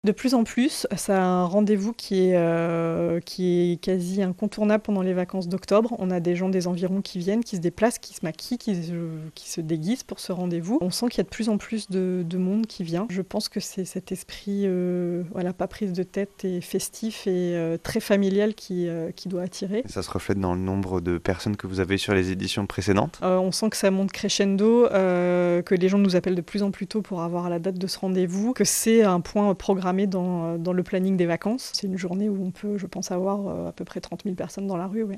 De plus en plus, c'est un rendez-vous qui est quasi incontournable pendant les vacances d'octobre. On a des gens des environs qui viennent, qui se déplacent, qui se maquillent, qui se déguisent pour ce rendez-vous. On sent qu'il y a de plus en plus de monde qui vient. Je pense que c'est cet esprit, pas prise de tête et festif et très familial qui doit attirer. Ça se reflète dans le nombre de personnes que vous avez sur les éditions précédentes. On sent que ça monte crescendo, que les gens nous appellent de plus en plus tôt pour avoir la date de ce rendez-vous, que c'est un point programmé dans le planning des vacances. C'est une journée où on peut, je pense, avoir à peu près 30 000 personnes dans la rue. Ouais.